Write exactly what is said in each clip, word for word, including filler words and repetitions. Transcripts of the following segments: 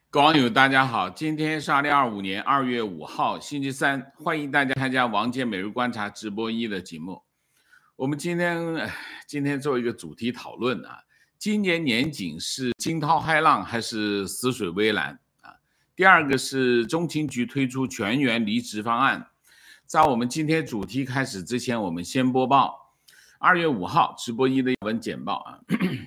各位网友，大家好，今天是二零二五年二月五号，星期三，欢迎大家参加王健每日观察直播一的节目。我们今天今天做一个主题讨论啊，今年年景是惊涛骇浪还是死水微澜啊？第二个是中情局推出全员离职方案。在我们今天主题开始之前，我们先播报二月五号直播一的文简报啊。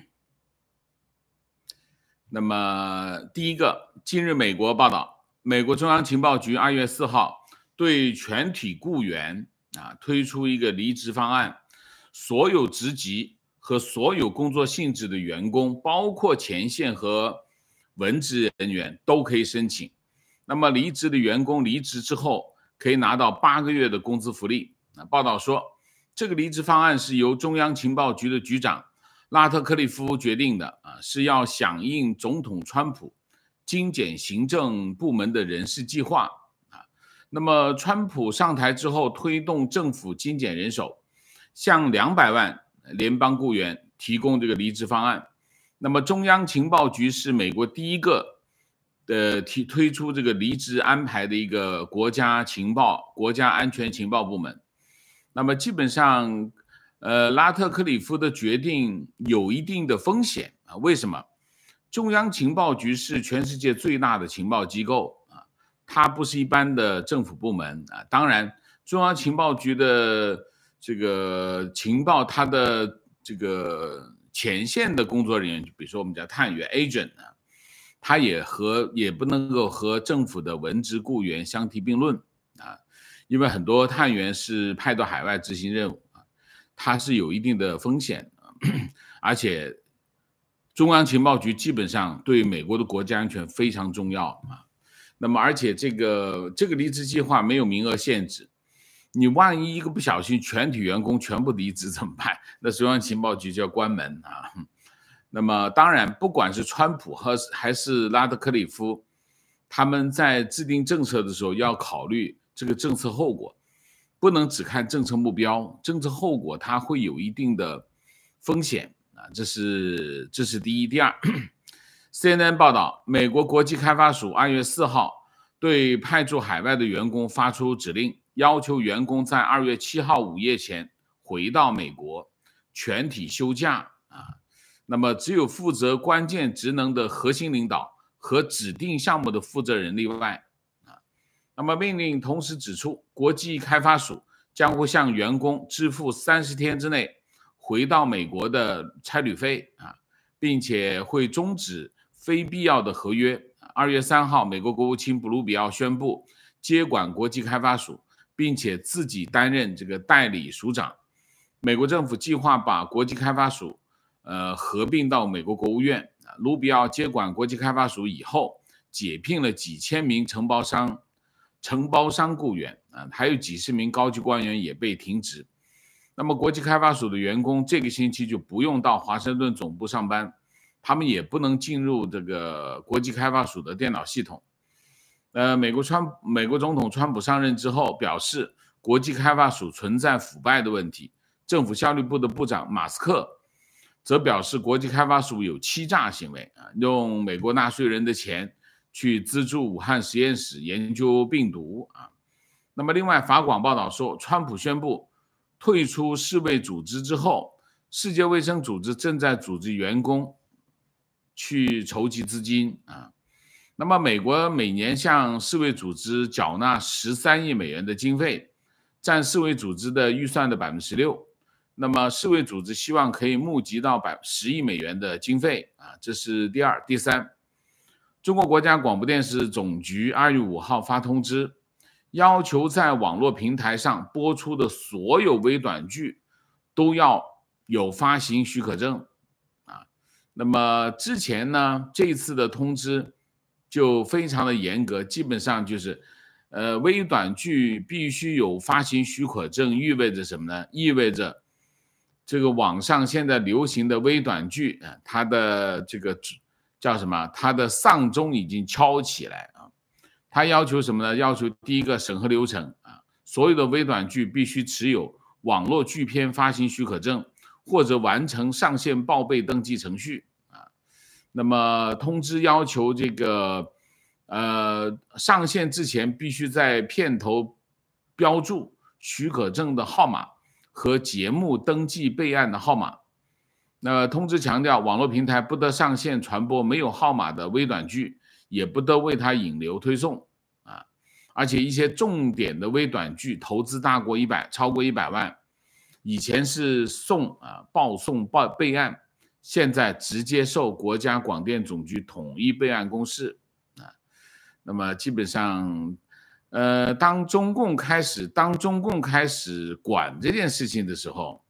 那么第一个，今日美国报道，美国中央情报局二月四号对全体雇员啊推出一个离职方案，所有职级和所有工作性质的员工，包括前线和文职人员都可以申请。那么离职的员工离职之后，可以拿到八个月的工资福利。报道说，这个离职方案是由中央情报局的局长拉特克利夫决定的啊，是要响应总统川普精简行政部门的人事计划啊。那么，川普上台之后，推动政府精简人手，向两百万联邦雇员提供这个离职方案。那么，中央情报局是美国第一个呃提推出这个离职安排的一个国家情报、国家安全情报部门。那么，基本上。呃，拉特克里夫的决定有一定的风险啊？为什么？中央情报局是全世界最大的情报机构啊，它不是一般的政府部门啊。当然，中央情报局的这个情报，它的这个前线的工作人员，比如说我们叫探员 agent 啊，它也和也不能够和政府的文职雇员相提并论啊，因为很多探员是派到海外执行任务。它是有一定的风险，而且中央情报局基本上对美国的国家安全非常重要啊。那么，而且这个这个离职计划没有名额限制，你万一一个不小心，全体员工全部离职怎么办？那中央情报局就要关门啊。那么，当然，不管是川普和还是拉特克里夫，他们在制定政策的时候要考虑这个政策后果。不能只看政策目标，政策后果它会有一定的风险啊，这是这是第一。第二 ，C N N 报道，美国国际开发署二月四号对派驻海外的员工发出指令，要求员工在二月七号午夜前回到美国，全体休假啊。那么只有负责关键职能的核心领导和指定项目的负责人例外。那么命令同时指出，国际开发署将会向员工支付三十天之内回到美国的差旅费啊，并且会终止非必要的合约。二月三号，美国国务卿布鲁比奥宣布接管国际开发署，并且自己担任这个代理署长。美国政府计划把国际开发署呃合并到美国国务院。卢比奥接管国际开发署以后，解聘了几千名承包商。承包商雇员啊，还有几十名高级官员也被停职。那么，国际开发署的员工这个星期就不用到华盛顿总部上班，他们也不能进入这个国际开发署的电脑系统。呃，美国川美国总统川普上任之后表示，国际开发署存在腐败的问题。政府效率部的部长马斯克则表示，国际开发署有欺诈行为啊，用美国纳税人的钱。去资助武汉实验室研究病毒啊。那么，另外，法广报道说，川普宣布退出世卫组织之后，世界卫生组织正在组织员工去筹集资金啊。那么，美国每年向世卫组织缴纳十三亿美元的经费，占世卫组织的预算的百分之十六。那么，世卫组织希望可以募集到百十亿美元的经费啊，这是第二。第三。中国国家广播电视总局二月五号发通知，要求在网络平台上播出的所有微短剧都要有发行许可证啊。那么之前呢，这一次的通知就非常的严格，基本上就是呃微短剧必须有发行许可证，意味着什么呢？意味着这个网上现在流行的微短剧啊，它的这个叫什么？他的丧钟已经敲起来啊！他要求什么呢？要求第一个审核流程啊，所有的微短剧必须持有网络剧片发行许可证，或者完成上线报备登记程序啊。那么通知要求这个呃，上线之前必须在片头标注许可证的号码和节目登记备案的号码。那通知强调，网络平台不得上线传播没有号码的微短剧，也不得为它引流推送啊。而且一些重点的微短剧投资大过一百，超过一百万，以前是送啊报送报备案，现在直接受国家广电总局统一备案公示啊。那么基本上，呃，当中共开始当中共开始管这件事情的时候，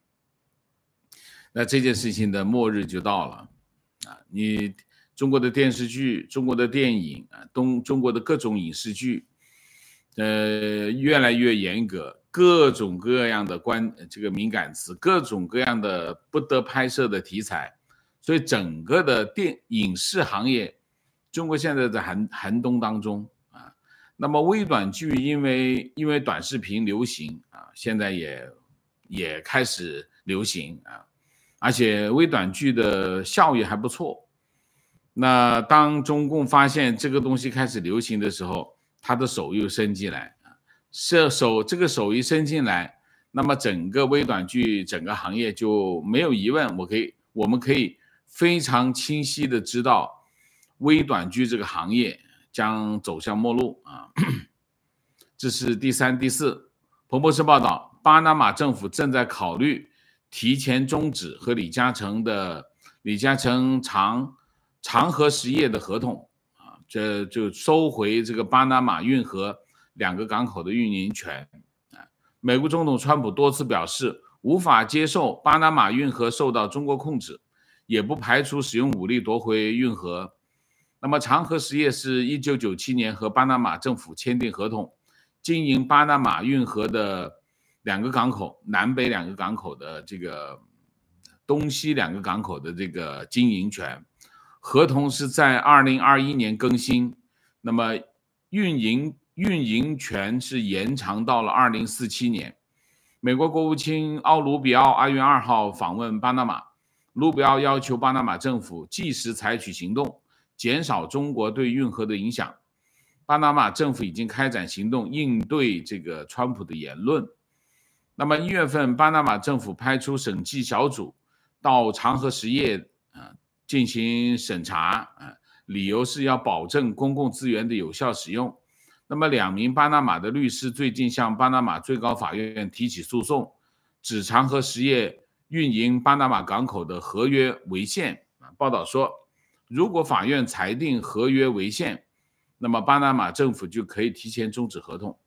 那这件事情的末日就到了啊！你中国的电视剧、中国的电影啊，东中国的各种影视剧，呃，越来越严格，各种各样的关这个敏感词，各种各样的不得拍摄的题材，所以整个的电影视行业，中国现在在寒寒冬当中啊。那么微短剧因为因为短视频流行啊，现在也也开始流行啊。而且微短剧的效益还不错。那当中共发现这个东西开始流行的时候，他的手又伸进来，是手这个手一伸进来，那么整个微短剧整个行业就没有疑问，我可以我们可以非常清晰的知道，微短剧这个行业将走向末路啊。这是第三、第四。彭博社报道，巴拿马政府正在考虑提前终止和李嘉诚的李嘉诚长长河实业的合同啊，这就收回这个巴拿马运河两个港口的运营权啊。美国总统川普多次表示无法接受巴拿马运河受到中国控制，也不排除使用武力夺回运河。那么长河实业是一九九七年和巴拿马政府签订合同，经营巴拿马运河的两个港口，南北两个港口的这个东西两个港口的这个经营权，合同是在二零二一年更新，那么运营运营权是延长到了二零四七年。美国国务卿奥卢比奥二月二号访问巴拿马，卢比奥要求巴拿马政府即时采取行动，减少中国对运河的影响。巴拿马政府已经开展行动应对这个川普的言论。那么一月份，巴拿马政府派出审计小组到长河实业啊进行审查啊，理由是要保证公共资源的有效使用。那么两名巴拿马的律师最近向巴拿马最高法院提起诉讼，指长河实业运营巴拿马港口的合约违宪。报道说，如果法院裁定合约违宪，那么巴拿马政府就可以提前终止合同。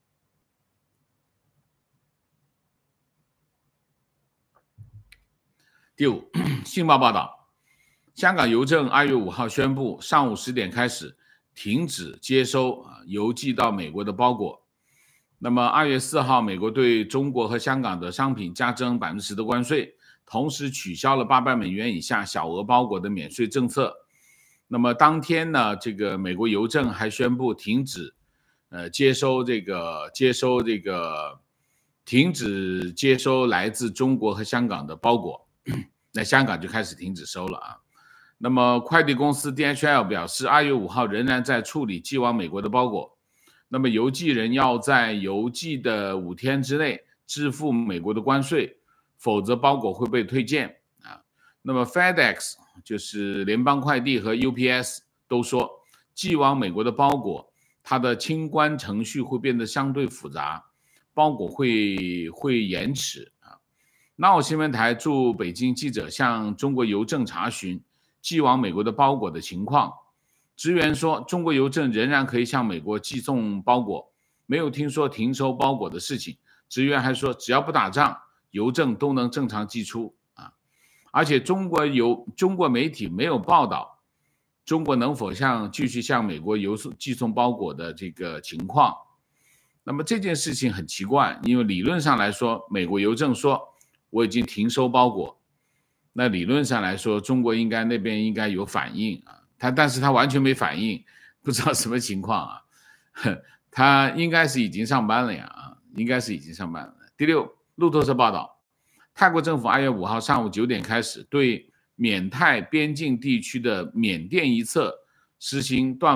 第五，信报报道，香港邮政二月五号宣布，上午十点开始停止接收邮寄到美国的包裹。那么二月四号，美国对中国和香港的商品加征百分之十的关税，同时取消了八百美元以下小额包裹的免税政策。那么当天呢，这个美国邮政还宣布停止，呃，接收这个接收这个停止接收来自中国和香港的包裹。那香港就开始停止收了啊。那么快递公司 D H L 表示，二月五号仍然在处理寄往美国的包裹。那么邮寄人要在邮寄的五天之内支付美国的关税，否则包裹会被退件啊。那么 FedEx 就是联邦快递和 U P S 都说，寄往美国的包裹，它的清关程序会变得相对复杂，包裹会会延迟。那我新闻台驻北京记者向中国邮政查询寄往美国的包裹的情况，职员说，中国邮政仍然可以向美国寄送包裹，没有听说停收包裹的事情。职员还说，只要不打仗，邮政都能正常寄出啊。而且中国邮中国媒体没有报道中国能否向继续向美国邮送寄送包裹的这个情况。那么这件事情很奇怪，因为理论上来说，美国邮政说我已经停收包裹，那理论上来说，中国应该那边应该有反应啊，他但是他完全没反应，不知道什么情况啊，他应该是已经上班了呀啊，应该是已经上班了。第六，路透社报道，泰国政府二月五号上午九点开始对缅泰边境地区的缅甸一侧实行断网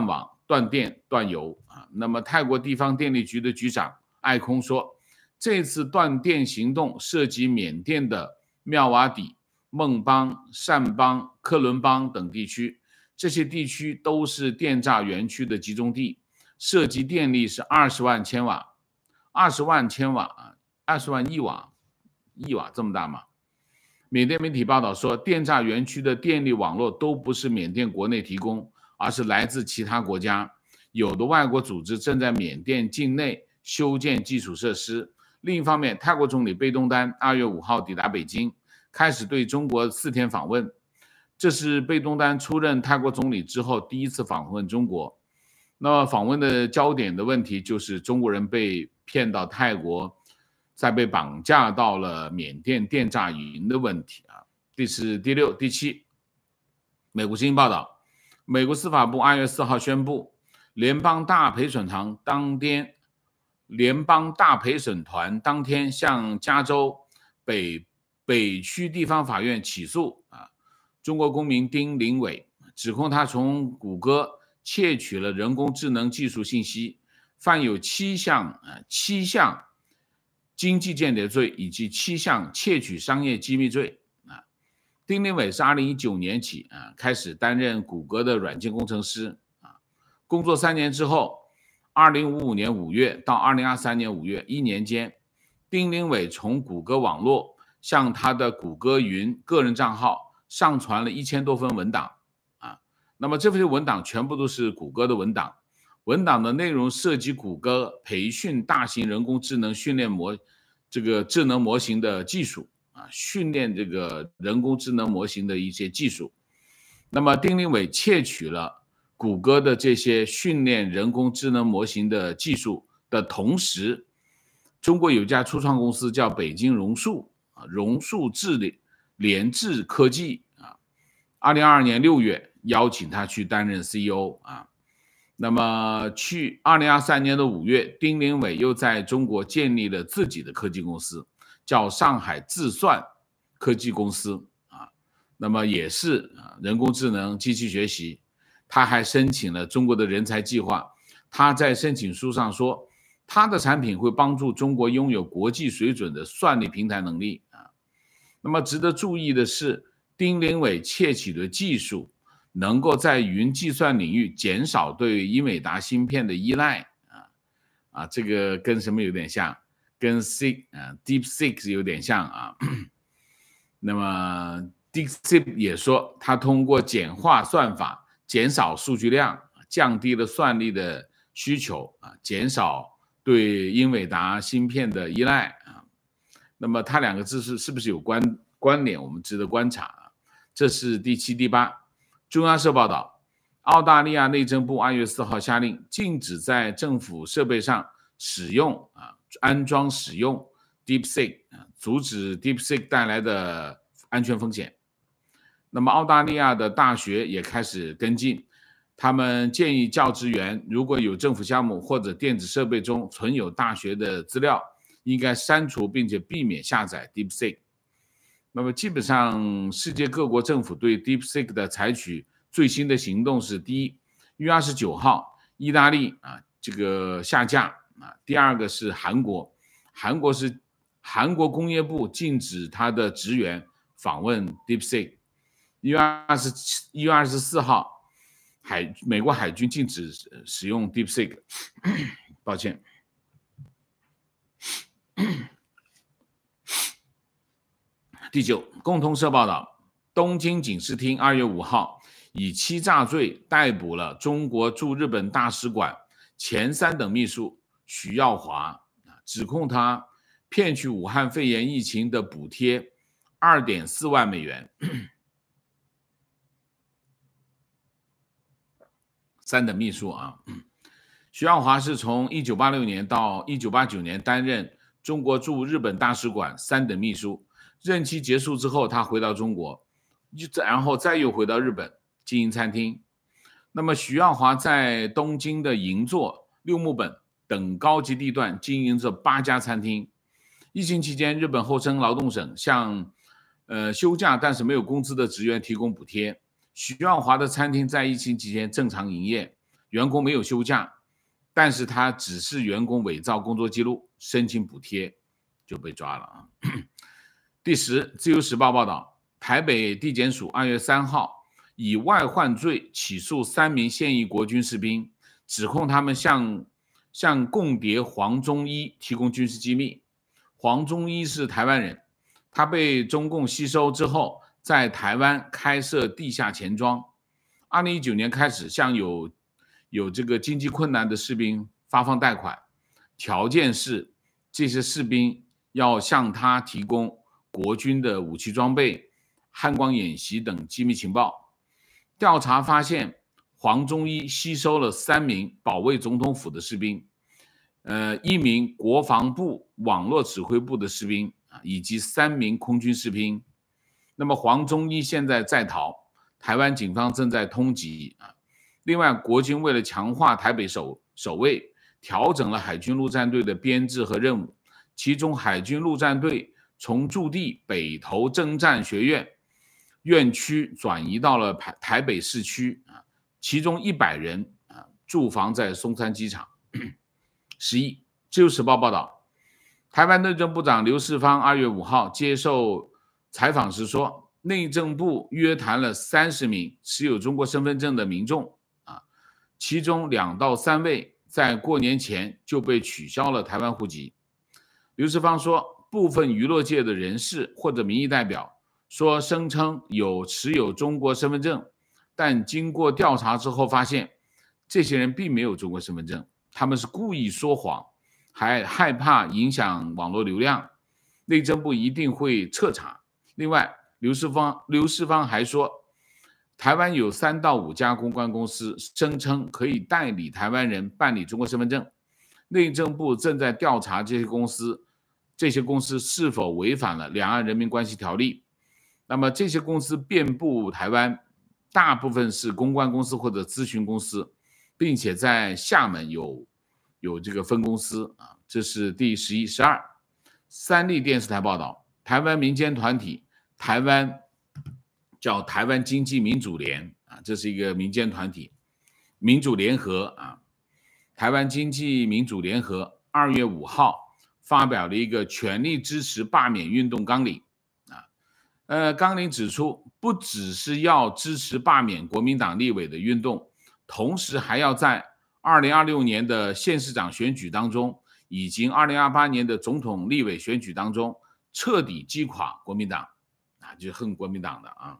断电断油啊。那么泰国地方电力局的局长艾空说，这次断电行动涉及缅甸的妙瓦底、孟邦、善邦、克伦邦等地区，这些地区都是电诈园区的集中地，涉及电力是二十万千瓦，二十万千瓦，二十万亿瓦，亿瓦这么大吗？缅甸媒体报道说，电诈园区的电力网络都不是缅甸国内提供，而是来自其他国家。有的外国组织正在缅甸境内修建基础设施。另一方面，泰国总理贝东丹二月五号抵达北京，开始对中国四天访问。这是贝东丹出任泰国总理之后第一次访问中国。那么访问的焦点的问题就是中国人被骗到泰国，再被绑架到了缅甸电诈营的问题啊。第是第六、第七。美国之音报道，美国司法部二月四号宣布，联邦大陪审团当天，联邦大陪审团当天向加州北北区地方法院起诉啊，中国公民丁玲伟，指控他从谷歌窃取了人工智能技术信息，犯有七项啊七项经济间谍罪以及七项窃取商业机密罪啊。丁玲伟是二零一九年起啊开始担任谷歌的软件工程师啊，工作三年之后，二零五五年五月到二零二三年五月一年间，丁玲伟从谷歌网络向他的谷歌云个人账号上传了一千多份文档啊。那么这些文档全部都是谷歌的文档，文档的内容涉及谷歌培训大型人工智能训练模这个智能模型的技术啊，训练这个人工智能模型的一些技术。那么丁玲伟窃取了谷歌的这些训练人工智能模型的技术的同时，中国有一家初创公司叫北京榕树啊，榕树智联智科技啊，二零二二年六月邀请他去担任 C E O 啊。那么去二零二三年的五月，丁玲伟又在中国建立了自己的科技公司，叫上海智算科技公司啊。那么也是人工智能、机器学习。他还申请了中国的人才计划。他在申请书上说，他的产品会帮助中国拥有国际水准的算力平台能力啊。那么值得注意的是，丁玲伟窃取的技术能够在云计算领域减少对英伟达芯片的依赖啊啊，这个跟什么有点像？跟 C 啊 DeepSeek 有点像啊。那么 DeepSeek 也说，他通过简化算法，减少数据量，降低了算力的需求啊，减少对英伟达芯片的依赖啊。那么它两个字是是不是有关关联？我们值得观察。这是第七、第八。中央社报道，澳大利亚内政部二月四号下令，禁止在政府设备上使用啊安装使用 DeepSeek 啊，阻止 DeepSeek 带来的安全风险。那么澳大利亚的大学也开始跟进，他们建议教职员如果有政府项目或者电子设备中存有大学的资料，应该删除并且避免下载 DeepSeek。那么基本上世界各国政府对 DeepSeek 的采取最新的行动是：第一，一月二十九号意大利啊这个下架啊；第二个是韩国，韩国是韩国工业部禁止他的职员访问 DeepSeek。一月二十一月二十四号，海美国海军禁止使用 DeepSeek。抱歉。第九，共同社报道，东京警视厅二月五号以欺诈罪逮捕了中国驻日本大使馆前三等秘书徐耀华，指控他骗取武汉肺炎疫情的补贴 二点四万美元。三等秘书啊，徐耀华是从一九八六年到一九八九年担任中国驻日本大使馆三等秘书。任期结束之后，他回到中国，然后再又回到日本经营餐厅。那么徐耀华在东京的银座、六木本等高级地段经营着八家餐厅。疫情期间，日本厚生劳动省向呃休假但是没有工资的职员提供补贴。徐耀华的餐厅在疫情期间正常营业， 员工没有休假，但是他指示员工伪造工作记录申请补贴，就被抓了啊。第十，自由时报报道，台北地检署二月三号以外患罪起诉三名现役国军士兵，指控他们向向共谍黄宗一提供军事机密。黄宗一是台湾人，他被中共吸收之后，在台湾开设地下钱庄。二零一九年开始向有有这个经济困难的士兵发放贷款，条件是这些士兵要向他提供国军的武器装备、汉光演习等机密情报。调查发现，黄宗一吸收了三名保卫总统府的士兵，呃，一名国防部网络指挥部的士兵啊，以及三名空军士兵。那么黄宗一现在在逃，台湾警方正在通缉啊。另外，国军为了强化台北守守卫，调整了海军陆战队的编制和任务，其中海军陆战队从驻地北投征战学院院区转移到了台北市区啊，其中一百人啊驻防在松山机场。十一，自由时报报道，台湾内政部长刘世芳二月五号接受采访时说，内政部约谈了三十名持有中国身份证的民众啊，其中两到三位在过年前就被取消了台湾户籍。刘世芳说，部分娱乐界的人士或者民意代表说声称有持有中国身份证，但经过调查之后发现，这些人并没有中国身份证，他们是故意说谎，还害怕影响网络流量，内政部一定会彻查。另外，刘世芳刘世芳还说，台湾有三到五家公关公司声称可以代理台湾人办理中国身份证，内政部正在调查这些公司，这些公司是否违反了《两岸人民关系条例》。那么这些公司遍布台湾，大部分是公关公司或者咨询公司，并且在厦门有有这个分公司啊。这是第十一、十二。三立电视台报道，台湾民间团体台湾叫台湾经济民主联啊，这是一个民间团体，民主联合啊，台湾经济民主联合二月五号发表了一个全力支持罢免运动纲领啊，呃，纲领指出，不只是要支持罢免国民党立委的运动，同时还要在二零二六年的县市长选举当中，以及二零二八年的总统立委选举当中，彻底击垮国民党啊，就是恨国民党的啊。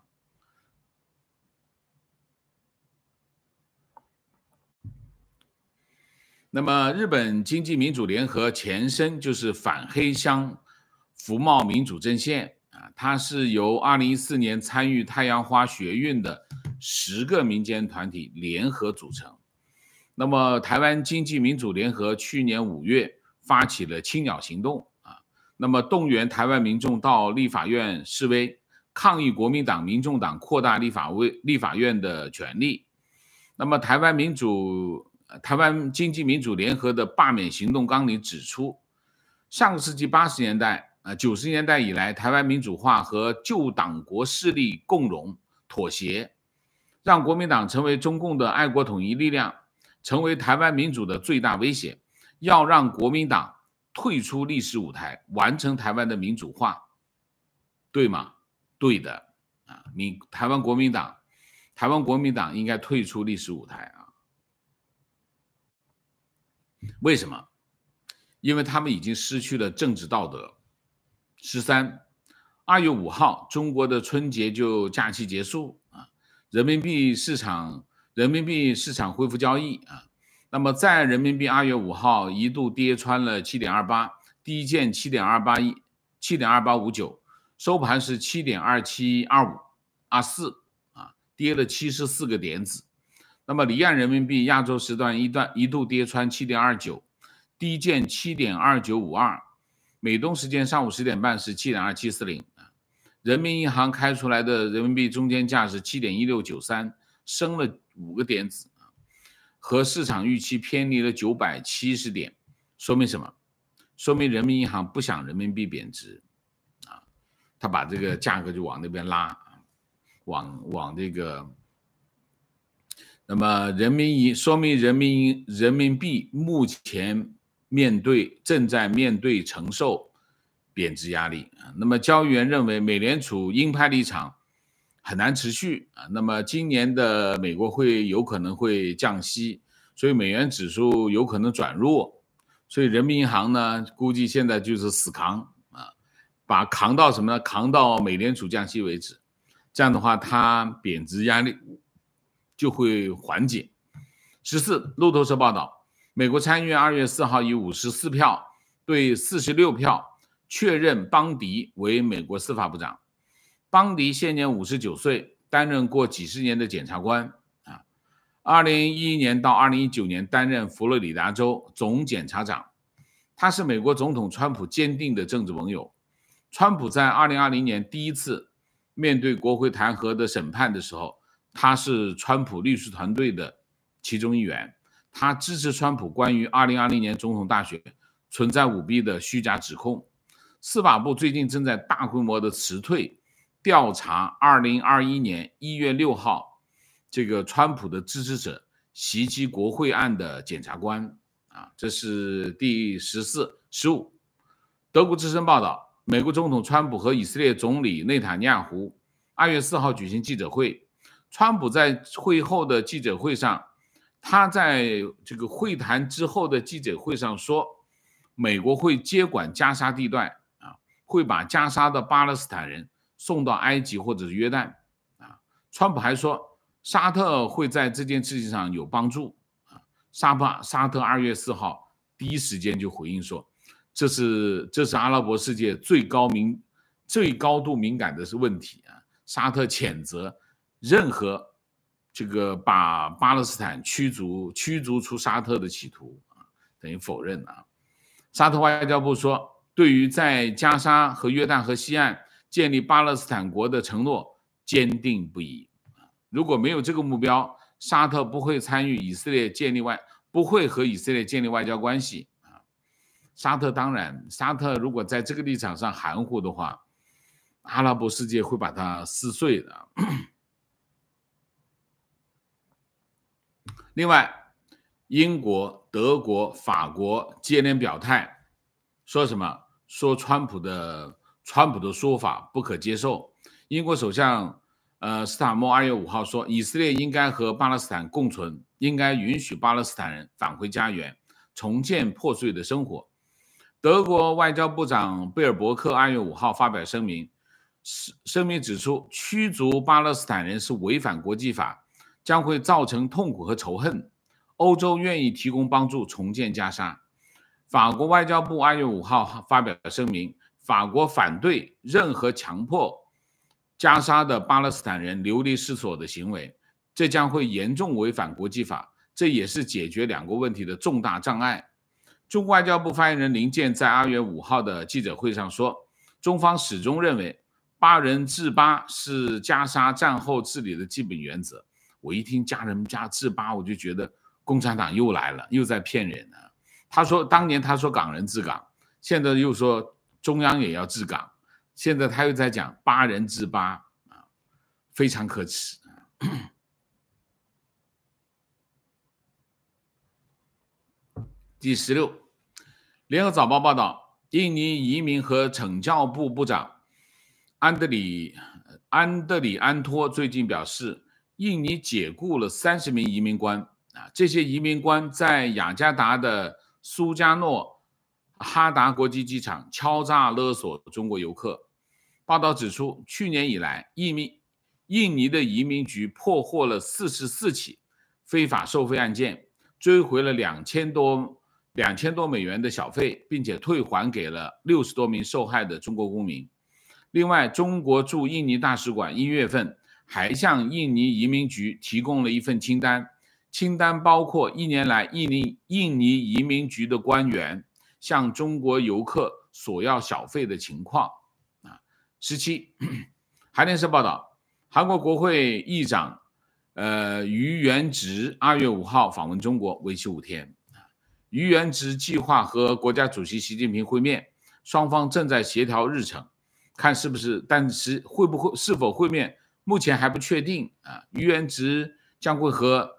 那么，日本经济民主联合前身就是反黑箱服贸民主阵线啊，它是由二零一四年参与太阳花学运的十个民间团体联合组成。那么，台湾经济民主联合去年五月发起了青鸟行动啊，那么动员台湾民众到立法院示威，抗议国民党、民众党扩大立法委立法院的权力。那么，台湾民主。台湾经济民主联合的罢免行动纲领指出，上个世纪八十年代、呃九十年代以来，台湾民主化和旧党国势力共荣妥协，让国民党成为中共的爱国统一力量，成为台湾民主的最大威胁。要让国民党退出历史舞台，完成台湾的民主化，对吗？对的啊，民台湾国民党，台湾国民党应该退出历史舞台啊。为什么？因为他们已经失去了政治道德。十三，二月五号，中国的春节就假期结束啊，人民币市场人民币市场恢复交易啊。那么在人民币二月五号一度跌穿了 七点二八， 低见 七点二八一 七点二八五九， 收盘是 七点二七二五二四啊，跌了七十四个点子。那么离岸人民币亚洲时段一段一度跌穿 七点二九， 低见 七点二九五二， 美东时间上午十点半是 七点二七四零， 人民银行开出来的人民币中间价是 七点一六九三， 升了五个点子，和市场预期偏离了九百七十点。说明什么？说明人民银行不想人民币贬值啊，他把这个价格就往那边拉，往往这个那么人民银说明人民人民币目前面对正在面对承受贬值压力。那么交易员认为美联储鹰派立场很难持续啊，那么今年的美国会有可能会降息，所以美元指数有可能转弱，所以人民银行呢估计现在就是死扛啊，把扛到什么呢？扛到美联储降息为止，这样的话它贬值压力就会缓解。十四，路透社报道，美国参议院二月四号以五十四票对四十六票确认邦迪为美国司法部长。邦迪现年五十九岁，担任过几十年的检察官啊。二零一一年到二零一九年担任佛罗里达州总检察长。他是美国总统川普坚定的政治盟友。川普在二零二零年第一次面对国会弹劾的审判的时候，他是川普律师团队的其中一员，他支持川普关于二零二零年总统大选存在舞弊的虚假指控。司法部最近正在大规模的辞退调查二零二一年一月六号这个川普的支持者袭击国会案的检察官啊，这是第十四、十五。德国之声报道，美国总统川普和以色列总理内塔尼亚胡二月四号举行记者会。川普在会后的记者会上，他在这个会谈之后的记者会上说，美国会接管加沙地带啊，会把加沙的巴勒斯坦人送到埃及或者是约旦啊。川普还说，沙特会在这件事情上有帮助啊。沙巴沙特二月四号第一时间就回应说，这是这是阿拉伯世界最高敏最高度敏感的是问题啊。沙特谴责任何这个把巴勒斯坦驱逐驱逐出沙特的企图啊，等于否认啊。沙特外交部说，对于在加沙和约旦河西岸建立巴勒斯坦国的承诺坚定不移。如果没有这个目标，沙特不会参与以色列建立外不会和以色列建立外交关系啊。沙特当然，沙特如果在这个立场上含糊的话，阿拉伯世界会把它撕碎的。另外，英国、德国、法国接连表态，说什么？说川普的川普的说法不可接受。英国首相呃斯塔默二月五号说，以色列应该和巴勒斯坦共存，应该允许巴勒斯坦人返回家园，重建破碎的生活。德国外交部长贝尔伯克二月五号发表声明，声明指出，驱逐巴勒斯坦人是违反国际法，将会造成痛苦和仇恨。欧洲愿意提供帮助重建加沙。法国外交部二月五号发表声明，法国反对任何强迫加沙的巴勒斯坦人流离失所的行为，这将会严重违反国际法，这也是解决两国问题的重大障碍。中国外交部发言人林健在二月五号的记者会上说，中方始终认为巴人治巴是加沙战后治理的基本原则。我一听家人家治巴，我就觉得共产党又来了，又在骗人啊。他说当年他说港人治港，现在又说中央也要治港，现在他又在讲巴人治巴啊，非常可耻。第十六，联合早报报道，印尼移民和惩教部部长安德里安德里安托最近表示，印尼解雇了三十名移民官啊，这些移民官在雅加达的苏加诺哈达国际机场敲诈勒索中国游客。报道指出，去年以来，印尼印尼的移民局破获了四十四起非法受费案件，追回了两千多两千多美元的小费，并且退还给了六十多名受害的中国公民。另外，中国驻印尼大使馆一月份还向印尼移民局提供了一份清单，清单包括一年来印尼印尼移民局的官员向中国游客索要小费的情况。啊，十七，韩联社报道，韩国国会议长呃于元直二月五号访问中国，为期五天。于元直计划和国家主席习近平会面，双方正在协调日程，看是不是，但是会不会是否会面，目前还不确定啊。于元直将会和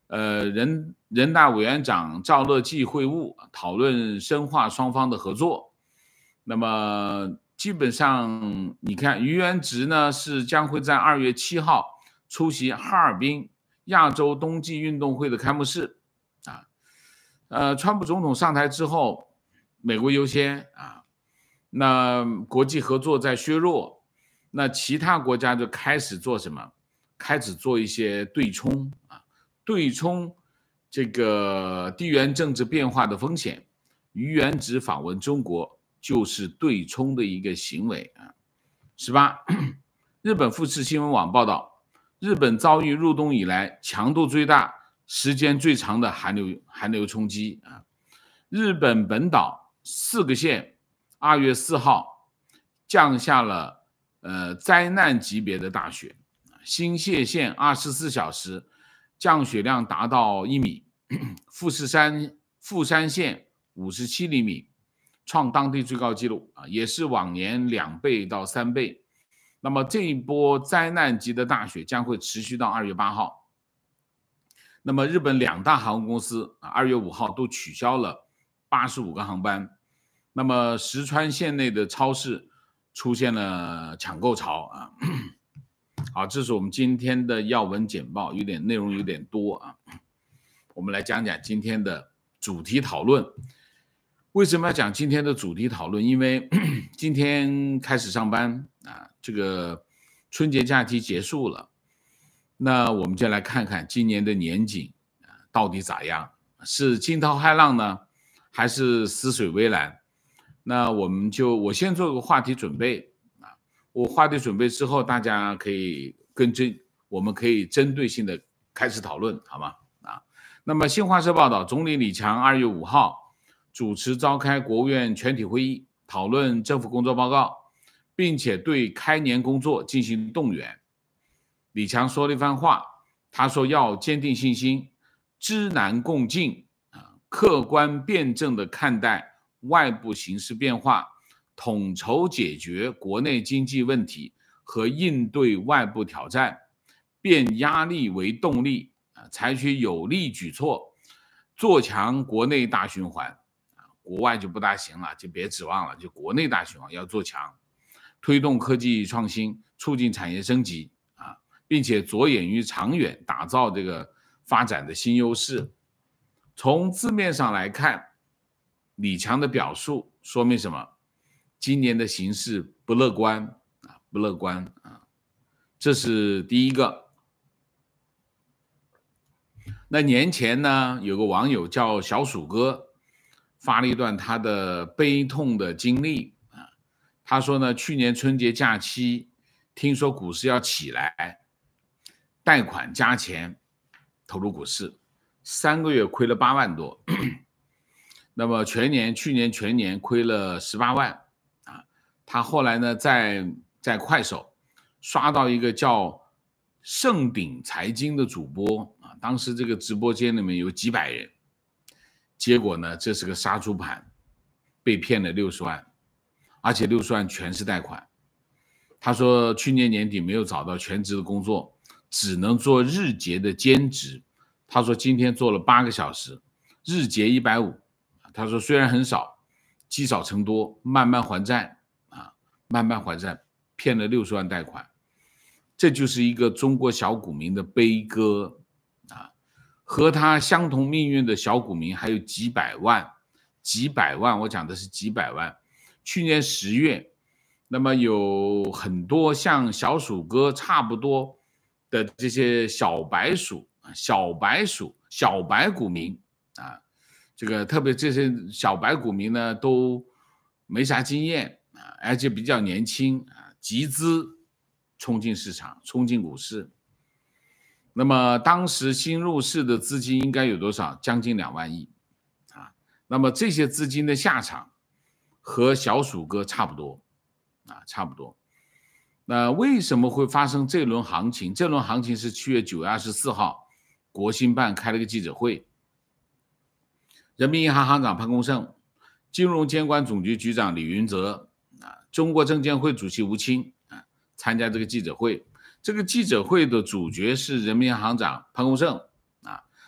呃，人人大委员长赵乐际会晤，讨论深化双方的合作。那么基本上，你看于元直呢是将会在二月七号出席哈尔滨亚洲冬季运动会的开幕式啊。呃，川普总统上台之后，美国优先啊，那国际合作在削弱，那其他国家就开始做什么？开始做一些对冲啊。对冲这个地缘政治变化的风险，于元直访问中国就是对冲的一个行为啊。十八，日本富士新闻网报道，日本遭遇入冬以来强度最大、时间最长的寒流寒流冲击啊。日本本岛四个县二月四号降下了呃灾难级别的大雪，新泻县二十四小时降雪量达到一米，富士山富山县五十七厘米，创当地最高纪录啊，也是往年两倍到三倍。那么这一波灾难级的大雪将会持续到二月八号。那么日本两大航空公司啊，二月五号都取消了八十五个航班。那么石川县内的超市出现了抢购潮啊。好，这是我们今天的要闻简报，有点内容有点多啊。我们来讲讲今天的主题讨论。为什么要讲今天的主题讨论？因为今天开始上班啊，这个春节假期结束了，那我们就来看看今年的年景到底咋样，是惊涛骇浪呢，还是死水微澜？那我们就我先做个话题准备。我话题准备之后，大家可以跟针，我们可以针对性的开始讨论，好吗？啊，那么新华社报道，总理李强二月五号主持召开国务院全体会议，讨论政府工作报告，并且对开年工作进行动员。李强说了一番话，他说要坚定信心，知难共进，客观辩证地看待外部形势变化，统筹解决国内经济问题和应对外部挑战，变压力为动力，采取有力举措，做强国内大循环。国外就不大行了，就别指望了，就国内大循环要做强，推动科技创新，促进产业升级啊，并且着眼于长远，打造这个发展的新优势。从字面上来看，李强的表述说明什么？今年的形势不乐观啊，不乐观啊，这是第一个。那年前呢，有个网友叫小鼠哥，发了一段他的悲痛的经历啊。他说呢，去年春节假期听说股市要起来，贷款加钱投入股市，三个月亏了八万多，那么全年去年全年亏了十八万。他后来呢，在在快手刷到一个叫盛鼎财经的主播啊，当时这个直播间里面有几百人，结果呢，这是个杀猪盘，被骗了六十万，而且六十万全是贷款。他说去年年底没有找到全职的工作，只能做日结的兼职。他说今天做了八个小时，日结一百五。他说虽然很少，积少成多，慢慢还债。慢慢还债，骗了六十万贷款，这就是一个中国小股民的悲歌啊！和他相同命运的小股民还有几百万，几百万，我讲的是几百万。去年十月，那么有很多像小鼠哥差不多的这些小白鼠、小白鼠、小白股民啊，这个特别这些小白股民呢，都没啥经验。而且比较年轻啊，集资冲进市场，冲进股市。那么当时新入市的资金应该有多少？将近两万亿啊。那么这些资金的下场和小鼠哥差不多啊，差不多。那为什么会发生这轮行情？这轮行情是七月九月二十四号，国新办开了个记者会，人民银行行长潘功胜、金融监管总局局长李云泽。中国证监会主席吴清啊参加这个记者会，这个记者会的主角是人民银行行长潘功胜啊，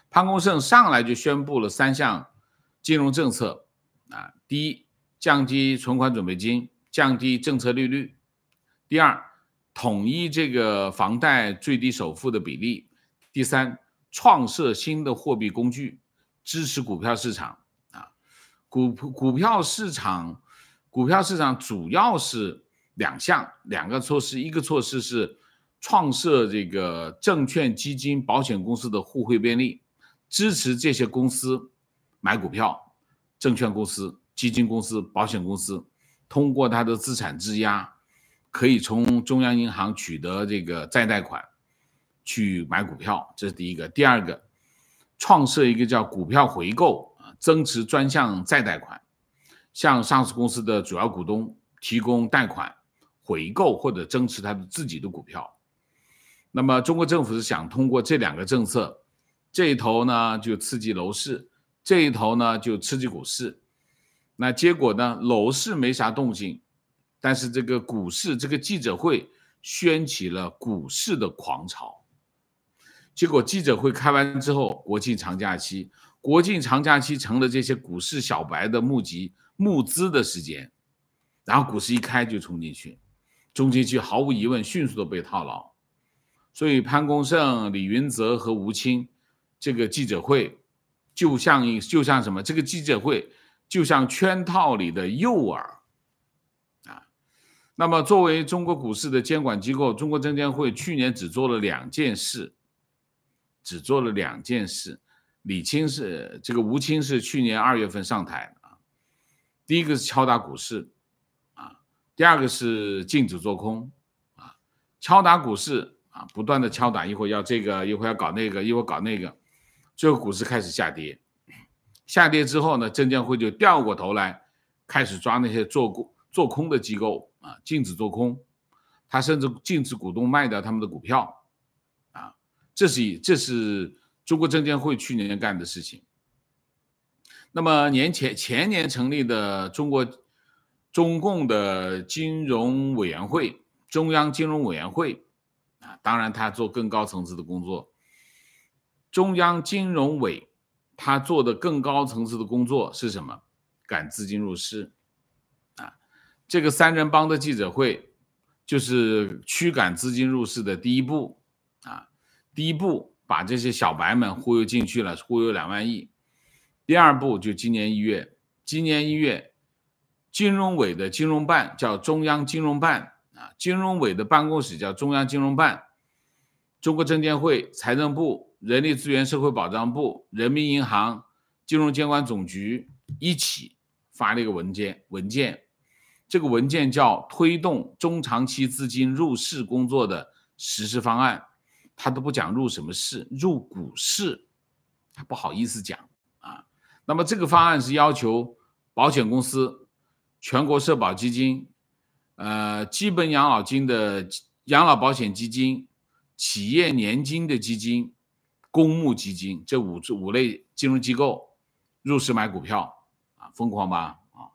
潘功胜上来就宣布了三项金融政策啊，第一，降低存款准备金，降低政策利率；第二，统一这个房贷最低首付的比例；第三，创设新的货币工具，支持股票市场啊。股股票市场，股票市场主要是两项两个措施，一个措施是创设这个证券、基金、保险公司的互惠便利，支持这些公司买股票，证券公司、基金公司、保险公司通过它的资产质押，可以从中央银行取得这个再贷款去买股票，这是第一个。第二个，创设一个叫股票回购，增持专项再贷款，向上市公司的主要股东提供贷款回购或者增持他的自己的股票。那么中国政府是想通过这两个政策，这一头呢就刺激楼市，这一头呢就刺激股市。那结果呢，楼市没啥动静，但是这个股市这个记者会掀起了股市的狂潮。结果记者会开完之后，国庆长假期，国庆长假期成了这些股市小白的募集募资的时间，然后股市一开就冲进去，冲进去毫无疑问迅速的被套牢。所以潘功胜、李云泽和吴清这个记者会就像就像什么？这个记者会就像圈套里的诱饵啊。那么作为中国股市的监管机构，中国证监会去年只做了两件事，只做了两件事。李清是这个吴清是去年二月份上台啊，第一个是敲打股市啊，第二个是禁止做空啊。敲打股市啊，不断的敲打，一会儿要这个，一会儿要搞那个，一会儿搞那个，最后股市开始下跌。下跌之后呢，证监会就掉过头来，开始抓那些做做空的机构啊，禁止做空，他甚至禁止股东卖掉他们的股票啊，这是这是中国证监会去年干的事情。那么年前前年成立的中国中共的金融委员会，中央金融委员会啊，当然他做更高层次的工作。中央金融委他做的更高层次的工作是什么？赶资金入市啊！这个三人帮的记者会就是驱赶资金入市的第一步啊！第一步把这些小白们忽悠进去了，忽悠两万亿。第二步就今年一月，今年一月，金融委的金融办叫中央金融办啊，金融委的办公室叫中央金融办，中国证监会、财政部、人力资源社会保障部、人民银行、金融监管总局一起发了一个文件，文件，这个文件叫推动中长期资金入市工作的实施方案。他都不讲入什么市，入股市，他不好意思讲啊。那么这个方案是要求保险公司、全国社保基金、呃基本养老金的养老保险基金、企业年金的基金、公募基金这五五类金融机构入市买股票啊，疯狂吧啊！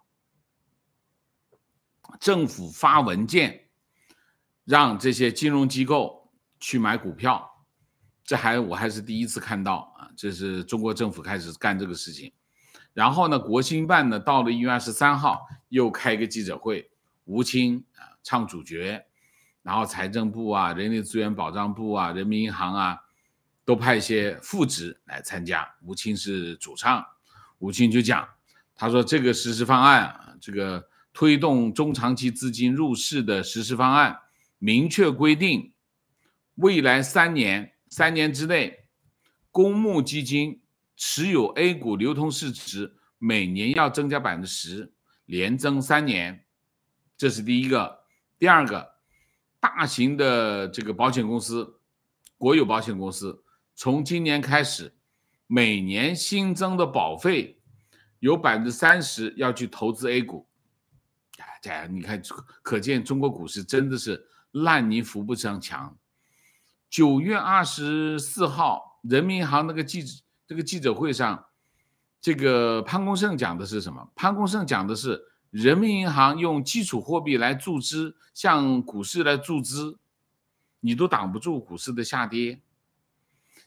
政府发文件让这些金融机构去买股票，这还我还是第一次看到啊！这是中国政府开始干这个事情。然后呢，国新办呢到了一月二十三号又开一个记者会，吴清啊唱主角，然后财政部啊、人力资源保障部啊、人民银行啊都派一些副职来参加，吴清是主唱。吴清就讲，他说这个实施方案啊，这个推动中长期资金入市的实施方案明确规定，未来三年三年之内，公募基金持有 A 股流通市值每年要增加 百分之十， 连增三年，这是第一个。第二个，大型的这个保险公司，国有保险公司从今年开始，每年新增的保费有 百分之三十 要去投资 A 股。你看，可见中国股市真的是烂泥扶不上墙。九月二十四号，人民银行那个记者这个记者会上，这个潘功胜讲的是什么？潘功胜讲的是人民银行用基础货币来注资，向股市来注资，你都挡不住股市的下跌。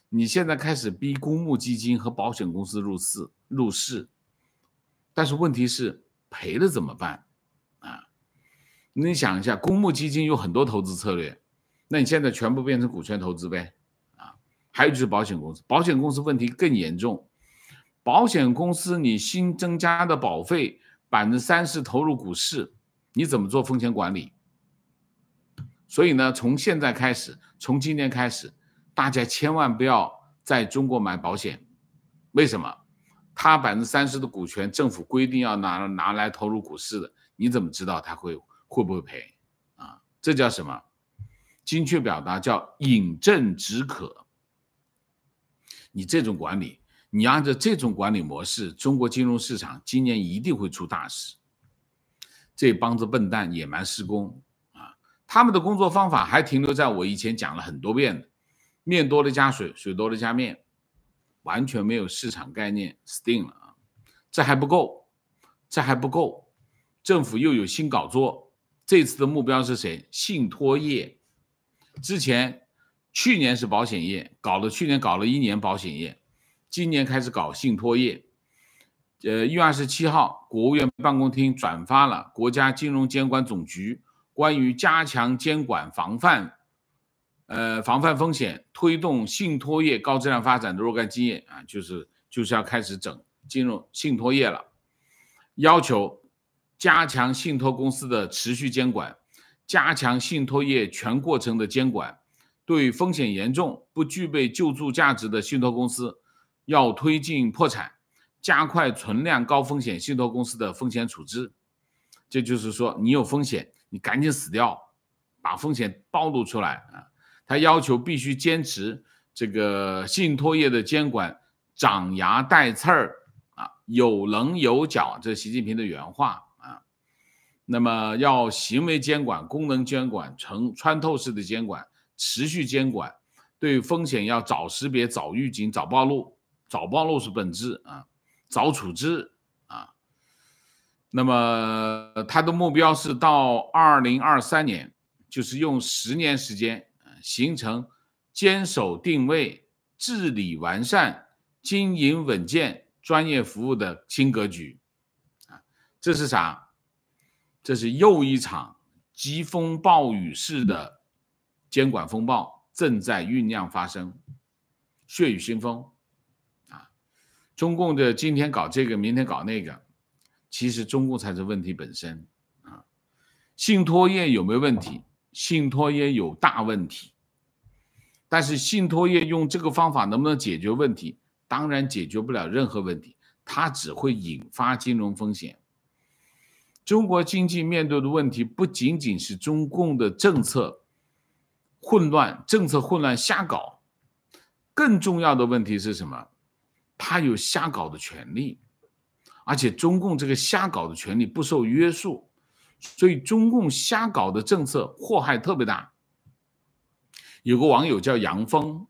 你现在开始逼公募基金和保险公司入市入市，但是问题是赔了怎么办啊？你想一下，公募基金有很多投资策略，那你现在全部变成股权投资呗啊？还有就是保险公司，保险公司问题更严重，保险公司你新增加的保费百分之三十投入股市，你怎么做风险管理？所以呢，从现在开始，从今年开始，大家千万不要在中国买保险。为什么？他百分之三十的股权，政府规定要拿拿来投入股市的，你怎么知道他会会不会赔啊？这叫什么？精确表达叫饮鸩止渴。你这种管理，你按照这种管理模式，中国金融市场今年一定会出大事。这帮子笨蛋野蛮施工啊，他们的工作方法还停留在我以前讲了很多遍的，面多了加水，水多了加面，完全没有市场概念，死定了啊！这还不够，这还不够，政府又有新搞作。这次的目标是谁？信托业。之前去年是保险业，搞了去年搞了一年保险业，今年开始搞信托业。呃，一月二十七号，国务院办公厅转发了国家金融监管总局关于加强监管防范呃，防范风险，推动信托业高质量发展的若干经验啊，就是就是要开始整金融信托业了，要求加强信托公司的持续监管，加强信托业全过程的监管，对风险严重、不具备救助价值的信托公司，要推进破产，加快存量高风险信托公司的风险处置。这就是说，你有风险，你赶紧死掉，把风险暴露出来啊！他要求必须坚持这个信托业的监管长牙带刺儿啊，有棱有角，这是习近平的原话啊。那么要行为监管、功能监管、成穿透式的监管、持续监管，对风险要早识别、早预警、早暴露，早暴露是本质啊，早处置啊。那么他的目标是到二零二三年，就是用十年时间形成坚守定位、治理完善、经营稳健、专业服务的新格局。这是啥？这是又一场疾风暴雨式的监管风暴正在酝酿发生，血雨腥风啊！中共的今天搞这个，明天搞那个，其实中共才是问题本身啊！信托业有没有问题？信托业有大问题，但是信托业用这个方法能不能解决问题？当然解决不了任何问题，它只会引发金融风险。中国经济面对的问题不仅仅是中共的政策混乱，政策混乱瞎搞，更重要的问题是什么？它有瞎搞的权利，而且中共这个瞎搞的权利不受约束。所以中共瞎搞的政策祸害特别大。有个网友叫杨峰，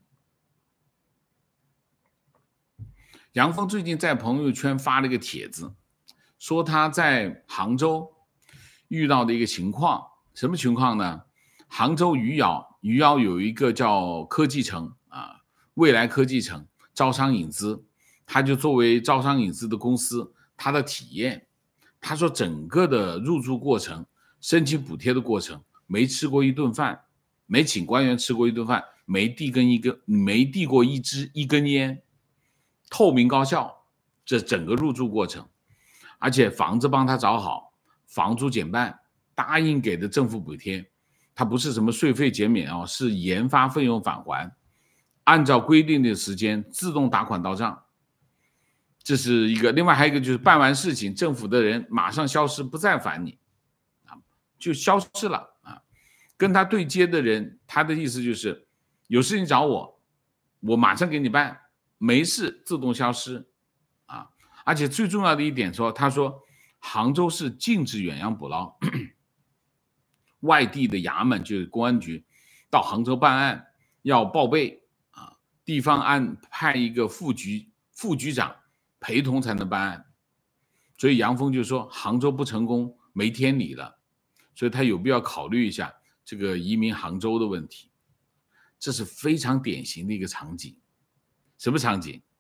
杨峰最近在朋友圈发了一个帖子，说他在杭州遇到的一个情况。什么情况呢？杭州余姚，余姚有一个叫科技城啊，未来科技城，招商引资，他就作为招商引资的公司，他的体验。他说整个的入驻过程，申请补贴的过程，没吃过一顿饭，没请官员吃过一顿饭，没递根一根，没递过一支一根烟，透明高效，这整个入驻过程。而且房子帮他找好，房租减半，答应给的政府补贴，它不是什么税费减免哦，是研发费用返还，按照规定的时间自动打款到账。这是一个，另外还有一个就是办完事情，政府的人马上消失，不再烦你，啊，就消失了啊。跟他对接的人，他的意思就是有事情找我，我马上给你办，没事自动消失啊。而且最重要的一点说，他说杭州市禁止远洋捕捞，外地的衙门就是公安局到杭州办案要报备啊，地方安派一个副局副局长陪同才能办案。所以杨峰就说杭州不成功没天理了，所以他有必要考虑一下这个移民杭州的问题。这是非常典型的一个场景什么场景？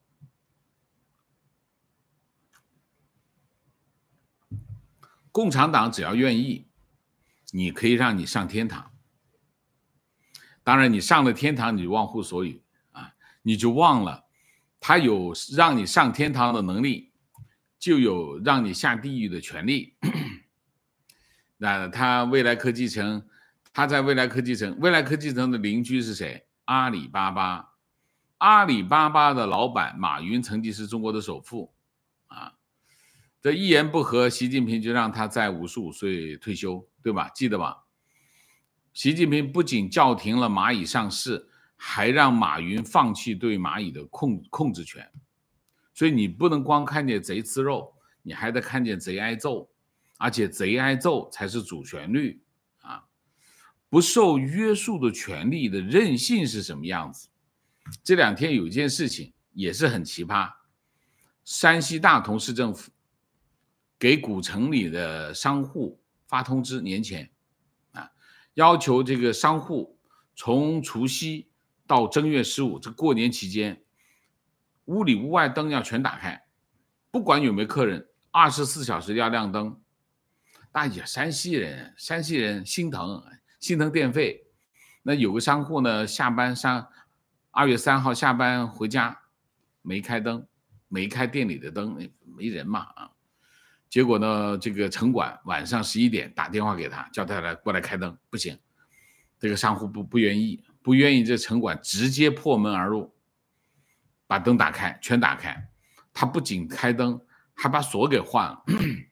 共产党只要愿意，你可以让你上天堂。当然，你上了天堂，你忘乎所以啊，你就忘了他有让你上天堂的能力，就有让你下地狱的权利。那他未来科技城，他在未来科技城，未来科技城的邻居是谁？阿里巴巴。阿里巴巴的老板马云曾经是中国的首富啊，这一言不合，习近平就让他在五十五岁退休，对吧？记得吧？习近平不仅叫停了蚂蚁上市，还让马云放弃对蚂蚁的控控制权。所以你不能光看见贼吃肉，你还得看见贼挨揍，而且贼挨揍才是主旋律啊！不受约束的权利的韧性是什么样子？这两天有一件事情也是很奇葩，山西大同市政府给古城里的商户发通知，年前啊，要求这个商户从除夕到正月十五这过年期间，屋里屋外灯要全打开，不管有没有客人，二十四小时要亮灯。大家山西人，山西人心疼，心疼电费。那有个商户呢，下班上二月三号下班回家，没开灯，没开店里的灯，没人嘛啊。结果呢，这个城管晚上十一点打电话给他，叫他来过来开灯，不行，这个商户不不愿意，不愿意，这城管直接破门而入，把灯打开，全打开。他不仅开灯，还把锁给换了。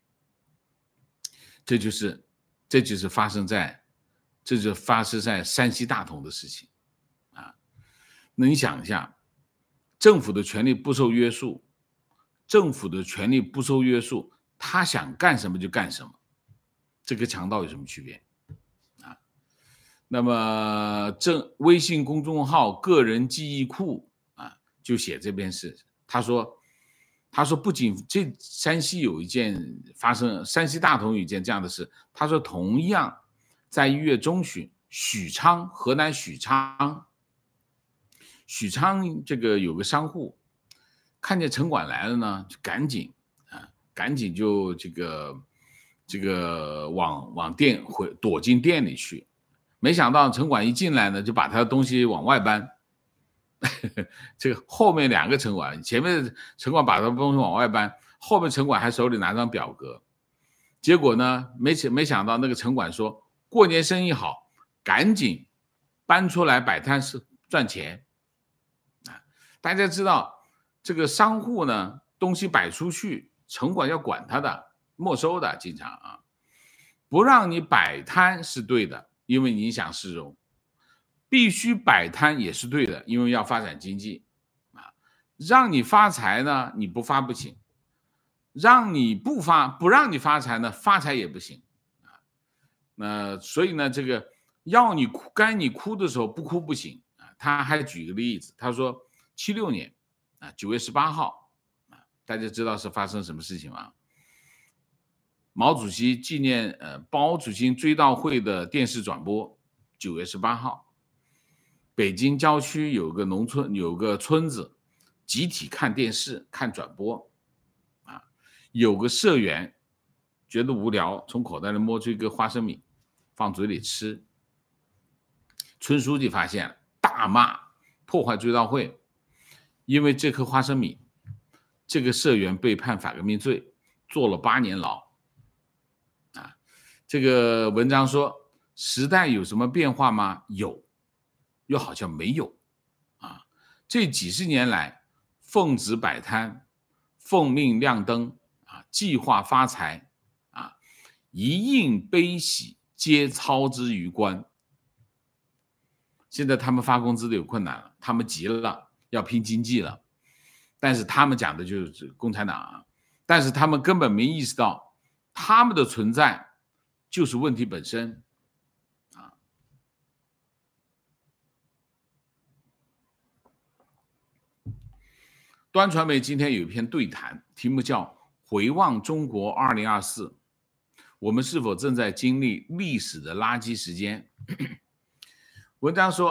这就是这就是发生在这就是发生在山西大同的事情啊。那你想一下，政府的权力不受约束，政府的权力不受约束，他想干什么就干什么，这跟强盗有什么区别啊？那么正微信公众号个人记忆库啊，就写这件事，他说。他说，不仅这山西有一件发生，山西大同有一件这样的事。他说，同样在一月中旬，许昌，河南许昌，许昌这个有个商户看见城管来了呢，就赶紧啊，赶紧就这个这个往往店回躲进店里去。没想到城管一进来呢，就把他的东西往外搬。这个后面两个城管，前面城管把他的东西往外搬，后面城管还手里拿张表格。结果呢，没没想到那个城管说过年生意好，赶紧搬出来摆摊是赚钱啊！大家知道这个商户呢，东西摆出去，城管要管他的，没收的，经常啊，不让你摆摊是对的，因为你影响市容。必须摆摊也是对的，因为要发展经济啊。让你发财呢，你不发不行；让你不发，不让你发财呢，发财也不行啊。那所以呢，这个要你哭，该你哭的时候不哭不行啊。他还举个例子，他说七六年啊九月十八号啊，大家知道是发生什么事情吗？毛主席纪念呃毛主席追悼会的电视转播，九月十八号。北京郊区有个农村，有个村子，集体看电视看转播啊，有个社员觉得无聊，从口袋里摸出一个花生米放嘴里吃。村书记发现了，大骂，破坏追悼会。因为这颗花生米，这个社员被判反革命罪，坐了八年牢啊。这个文章说，时代有什么变化吗？有，又好像没有啊！这几十年来，奉旨摆摊，奉命亮灯啊，计划发财啊，一应悲喜皆操之于官。现在他们发工资的有困难了，他们急了，要拼经济了。但是他们讲的就是共产党啊，但是他们根本没意识到，他们的存在就是问题本身。端传媒今天有一篇对谈，题目叫《回望中国二零二四》，我们是否正在经历历史的垃圾时间？文章说，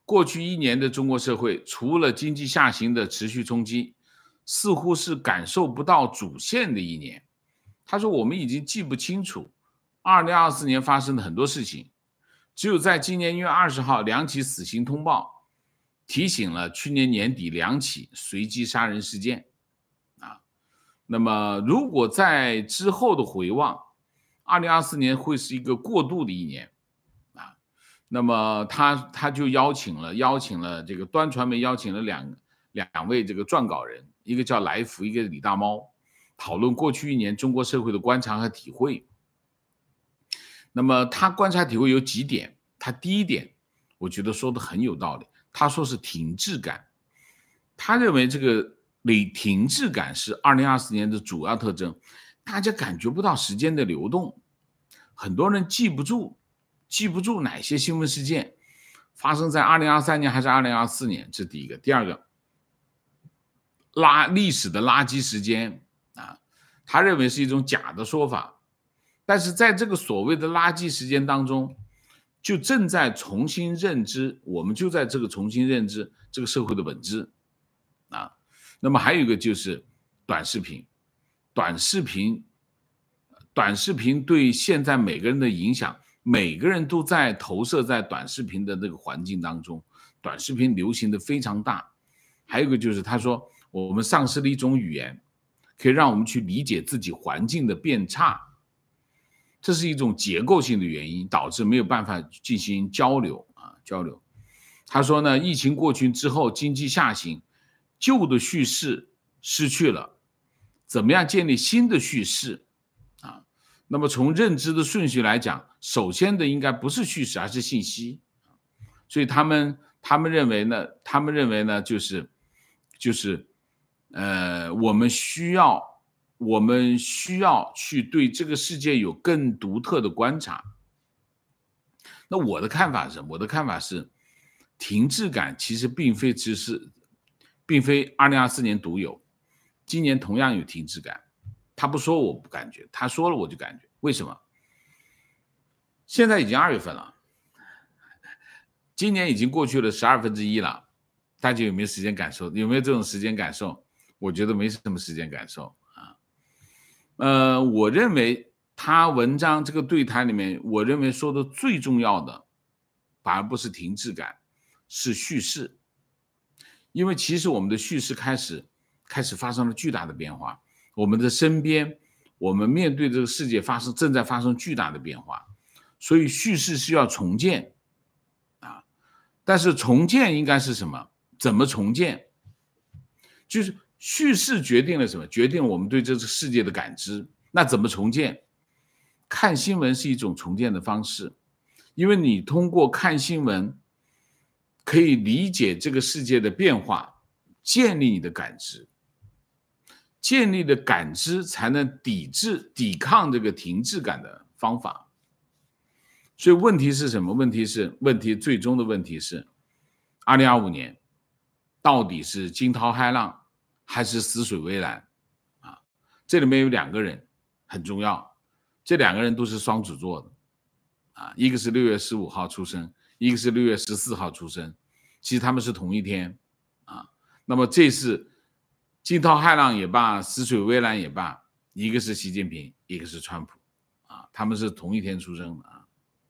过去一年的中国社会，除了经济下行的持续冲击，似乎是感受不到主线的一年。他说我们已经记不清楚二零二四年发生的很多事情，只有在今年一月二十号两起死刑通报提醒了去年年底两起随机杀人事件啊。那么如果在之后的回望，二零二四年会是一个过渡的一年啊。那么他他就邀请了邀请了这个端传媒邀请了两两位这个撰稿人，一个叫来福，一个李大猫，讨论过去一年中国社会的观察和体会。那么他观察体会有几点，他第一点我觉得说的很有道理，他说是停滞感。他认为这个停滞感是二零二四年的主要特征，大家感觉不到时间的流动，很多人记不住记不住哪些新闻事件发生在二零二三年还是二零二四年，这是第一个。第二个，拉历史的垃圾时间啊，他认为是一种假的说法，但是在这个所谓的垃圾时间当中，就正在重新认知，我们就在这个重新认知这个社会的本质啊。那么还有一个就是短视频，短视频，短视频对现在每个人的影响，每个人都在投射在短视频的这个环境当中，短视频流行的非常大。还有一个就是他说我们丧失了一种语言，可以让我们去理解自己环境的变差，这是一种结构性的原因，导致没有办法进行交流啊交流。他说呢，疫情过去之后，经济下行，旧的叙事失去了，怎么样建立新的叙事啊？那么从认知的顺序来讲，首先的应该不是叙事，而是信息。所以他们他们认为呢，他们认为呢，就是就是呃，我们需要我们需要去对这个世界有更独特的观察。那我的看法是，我的看法是，停滞感其实并非只是，并非二零二四年独有，今年同样有停滞感。他不说我不感觉，他说了我就感觉。为什么？现在已经二月份了，今年已经过去了十二分之一了，大家有没有时间感受？有没有这种时间感受？我觉得没什么时间感受啊。呃，我认为他文章这个对谈里面，我认为说的最重要的，反而不是停滞感，是叙事。因为其实我们的叙事开始开始发生了巨大的变化，我们的身边，我们面对这个世界发生正在发生巨大的变化，所以叙事是要重建啊。但是重建应该是什么？怎么重建？就是叙事决定了什么？决定了我们对这个世界的感知。那怎么重建？看新闻是一种重建的方式，因为你通过看新闻可以理解这个世界的变化，建立你的感知，建立的感知才能抵制抵抗这个停滞感的方法。所以问题是什么？问题是问题最终的问题是二零二五年到底是惊涛骇浪还是死水微澜啊？这里面有两个人很重要，这两个人都是双子座的啊，一个是六月十五号出生，一个是六月十四号出生，其实他们是同一天啊。那么这是惊涛骇浪也罢，死水微澜也罢，一个是习近平，一个是川普啊，他们是同一天出生的啊。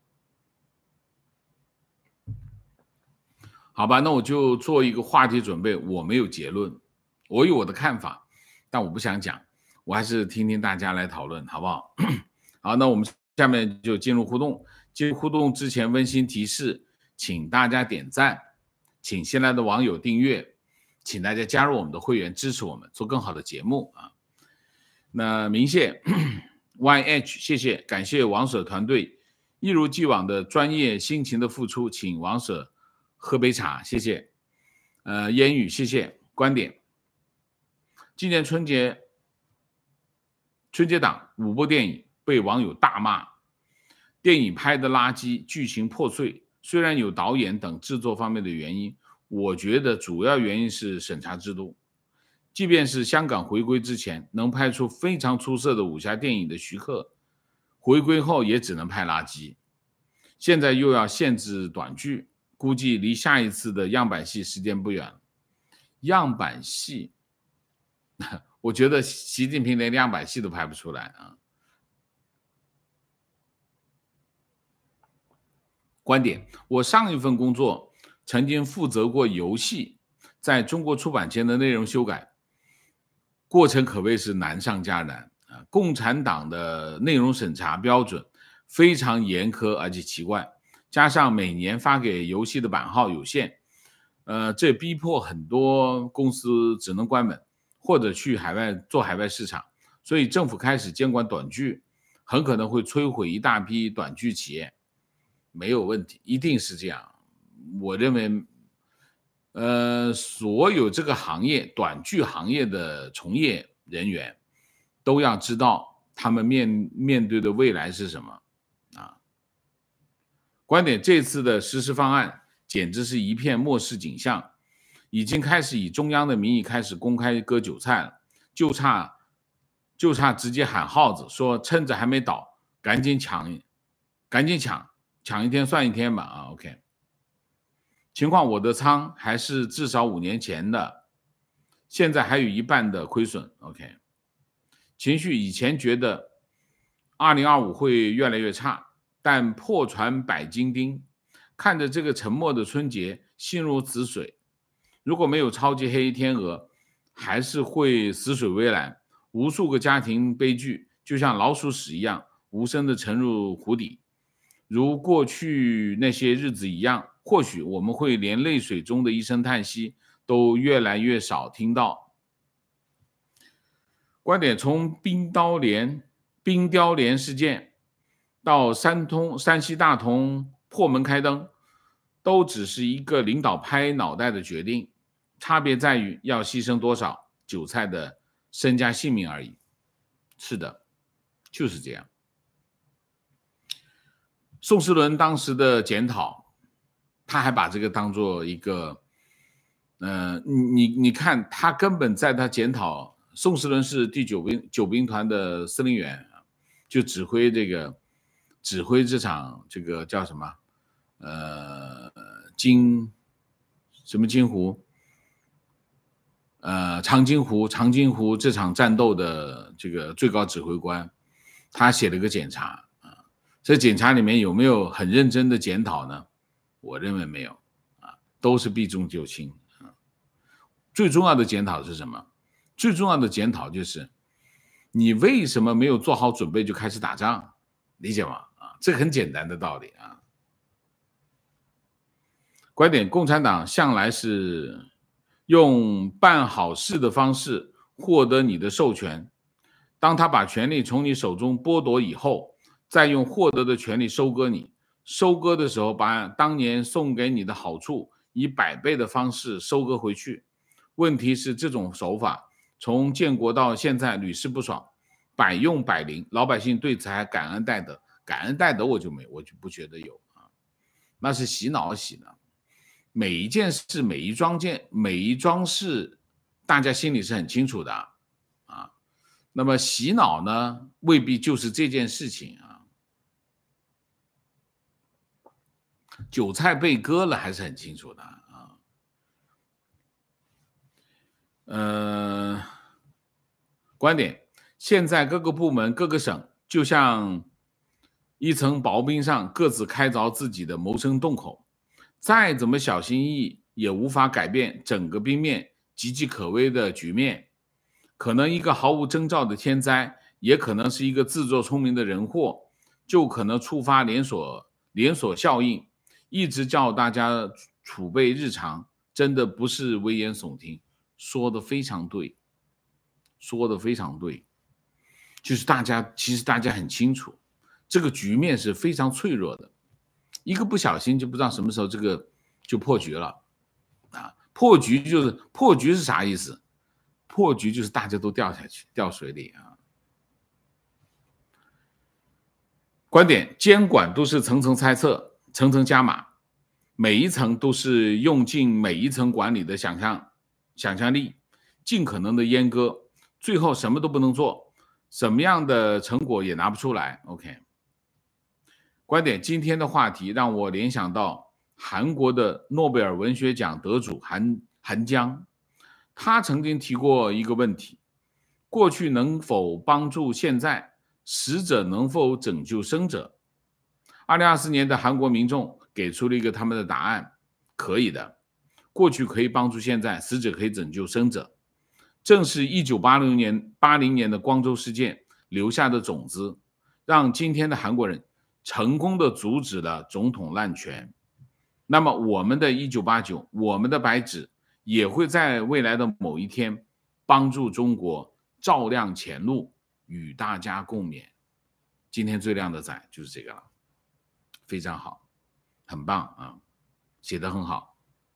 好吧，那我就做一个话题准备，我没有结论，我有我的看法，但我不想讲，我还是听听大家来讨论，好不好？好，那我们下面就进入互动。进入互动之前，温馨提示，请大家点赞，请新来的网友订阅，请大家加入我们的会员，支持我们做更好的节目啊。那明谢 Y H， 谢谢，感谢王舍团队一如既往的专业辛勤的付出，请王舍喝杯茶，谢谢。呃，烟雨，谢谢。观点，今年春节春节档五部电影被网友大骂，电影拍的垃圾，剧情破碎。虽然有导演等制作方面的原因，我觉得主要原因是审查制度。即便是香港回归之前能拍出非常出色的武侠电影的徐克，回归后也只能拍垃圾。现在又要限制短剧， 估计离下一次的样板戏时间不远了。样板戏，我觉得习近平连样板戏都拍不出来啊。观点：我上一份工作曾经负责过游戏在中国出版前的内容修改，过程可谓是难上加难啊！共产党的内容审查标准非常严苛而且奇怪，加上每年发给游戏的版号有限，呃，这逼迫很多公司只能关门或者去海外做海外市场，所以政府开始监管短剧，很可能会摧毁一大批短剧企业。没有问题，一定是这样。我认为，呃，所有这个行业短剧行业的从业人员都要知道他们面面对的未来是什么啊。观点：这次的实施方案简直是一片末世景象，已经开始以中央的名义开始公开割韭菜了，就差就差直接喊号子，说趁着还没倒，赶紧抢，赶紧抢。抢一天算一天吧啊 ，OK。情况我的仓还是至少五年前的，现在还有一半的亏损 ，OK。情绪以前觉得二零二五会越来越差，但破船百斤钉，看着这个沉默的春节，心如止水。如果没有超级黑衣天鹅，还是会死水微澜，无数个家庭悲剧就像老鼠屎一样，无声的沉入湖底。如过去那些日子一样，或许我们会连泪水中的一声叹息都越来越少听到。观点：从冰刀连冰雕连事件到山东山西大同破门开灯，都只是一个领导拍脑袋的决定，差别在于要牺牲多少韭菜的身家性命而已。是的，就是这样。宋时轮当时的检讨，他还把这个当做一个，呃，你你看，他根本在他检讨，宋时轮是第九兵九兵团的司令员，就指挥这个指挥这场这个叫什么，呃，金什么金湖，呃，长津湖长津湖这场战斗的这个最高指挥官，他写了个检查。这检查里面有没有很认真的检讨呢？我认为没有啊，都是避重就轻啊。最重要的检讨是什么？最重要的检讨就是你为什么没有做好准备就开始打仗？理解吗？啊，这很简单的道理啊。观点：共产党向来是用办好事的方式获得你的授权，当他把权力从你手中剥夺以后，再用获得的权利收割你，收割的时候把当年送给你的好处以百倍的方式收割回去。问题是这种手法从建国到现在屡试不爽，百用百灵，老百姓对此还感恩戴德。感恩戴德我就没，我就不觉得有啊，那是洗脑洗的。每一件事，每一桩件，每一桩事，大家心里是很清楚的啊。那么洗脑呢，未必就是这件事情啊。韭菜被割了还是很清楚的啊。呃，观点：现在各个部门、各个省就像一层薄冰上各自开凿自己的谋生洞口，再怎么小心翼翼也无法改变整个冰面岌岌可危的局面。可能一个毫无征兆的天灾，也可能是一个自作聪明的人祸，就可能触发连锁连锁效应。一直叫大家储备日常，真的不是危言耸听，说的非常对，说的非常对。就是大家其实大家很清楚，这个局面是非常脆弱的，一个不小心就不知道什么时候这个就破局了啊！破局就是破局是啥意思？破局就是大家都掉下去，掉水里啊！观点：监管都是层层猜测。层层加码，每一层都是用尽每一层管理的想象想象力，尽可能的阉割，最后什么都不能做，什么样的成果也拿不出来。OK， 观点：今天的话题让我联想到韩国的诺贝尔文学奖得主韩韩江，他曾经提过一个问题：过去能否帮助现在？死者能否拯救生者？二零二四年的韩国民众给出了一个他们的答案：可以的。过去可以帮助现在，死者可以拯救生者。正是一九八零年八零年的光州事件留下的种子，让今天的韩国人成功的阻止了总统滥权。那么我们的一九八九，我们的白纸也会在未来的某一天帮助中国照亮前路，与大家共勉。今天最亮的仔就是这个了，非常好，很棒啊，写得很好。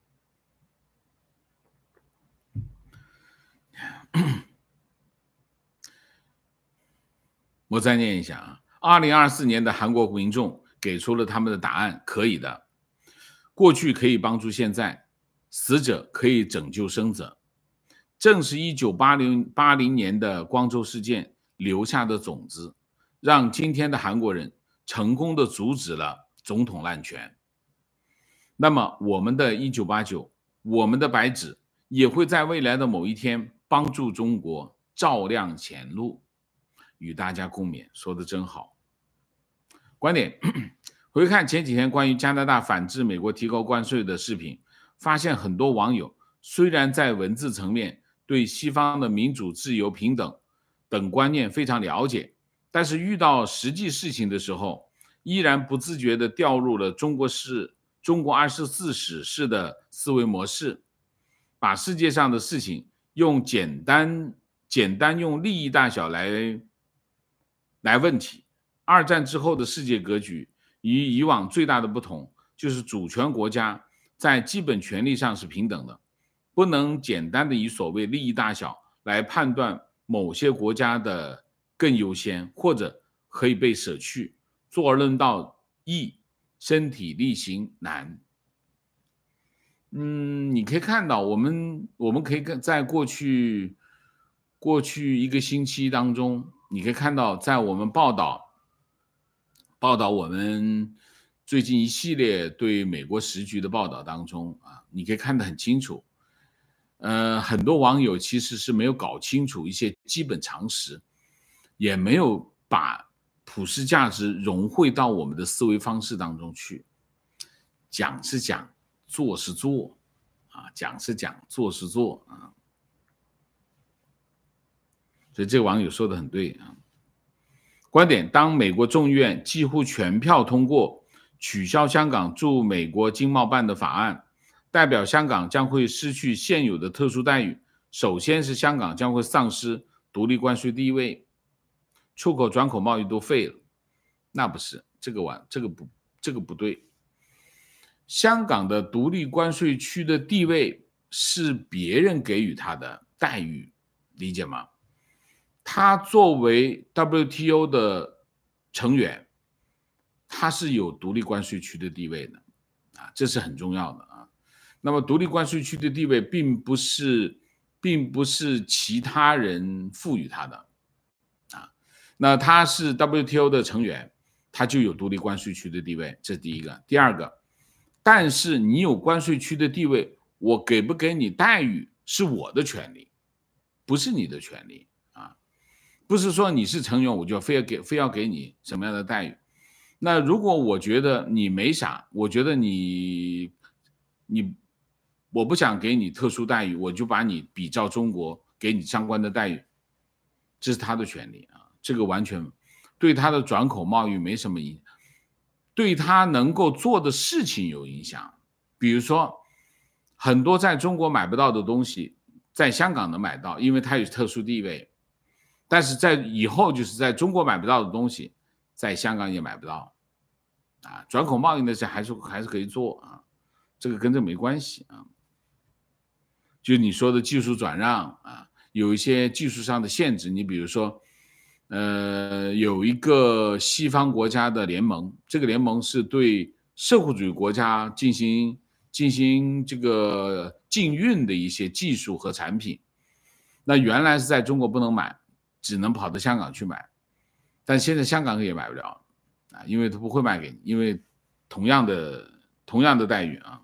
我再念一下啊，二零二四年的韩国民众给出了他们的答案：可以的。过去可以帮助现在，死者可以拯救生者。正是一九八零年的光州事件留下的种子，让今天的韩国人成功的阻止了总统滥权。那么我们的一九八九，我们的白纸也会在未来的某一天帮助中国照亮前路，与大家共勉。说的真好。观点，回看前几天关于加拿大反制美国提高关税的视频，发现很多网友虽然在文字层面对西方的民主、自由、平等等观念非常了解，但是遇到实际事情的时候，依然不自觉地掉入了中国式中国二十四史式的思维模式，把世界上的事情用简单简单用利益大小来来问题。二战之后的世界格局与以往最大的不同，就是主权国家在基本权利上是平等的，不能简单的以所谓利益大小来判断某些国家的更优先，或者可以被舍去。坐而论道易，身体力行难。嗯，你可以看到，我们我们可以在过去过去一个星期当中，你可以看到，在我们报道报道我们最近一系列对美国时局的报道当中啊，你可以看得很清楚。呃，很多网友其实是没有搞清楚一些基本常识，也没有把普世价值融汇到我们的思维方式当中去。讲是讲，做是做啊，讲是讲，做是做啊。所以这个网友说的很对啊。观点：当美国众议院几乎全票通过取消香港驻美国经贸办的法案，代表香港将会失去现有的特殊待遇。首先是香港将会丧失独立关税地位，出口转口贸易都废了。那不是，这个完，这个不，这个不对。香港的独立关税区的地位是别人给予他的待遇，理解吗？他作为 W T O 的成员，他是有独立关税区的地位的啊，这是很重要的啊。那么独立关税区的地位并不是并不是其他人赋予他的啊，那他是 W T O 的成员，他就有独立关税区的地位，这是第一个。第二个，但是你有关税区的地位，我给不给你待遇是我的权利，不是你的权利啊，不是说你是成员我就非要给非要给你什么样的待遇。那如果我觉得你没啥，我觉得你你我不想给你特殊待遇，我就把你比照中国给你相关的待遇，这是他的权利啊，这个完全对他的转口贸易没什么影响，对他能够做的事情有影响。比如说很多在中国买不到的东西在香港能买到，因为它有特殊地位，但是在以后就是在中国买不到的东西在香港也买不到啊，转口贸易那些还是还是可以做啊，这个跟这没关系啊。就你说的技术转让啊，有一些技术上的限制，你比如说呃，有一个西方国家的联盟，这个联盟是对社会主义国家进行进行这个禁运的一些技术和产品，那原来是在中国不能买，只能跑到香港去买，但现在香港也买不了啊，因为他不会卖给你，因为同样的同样的待遇啊。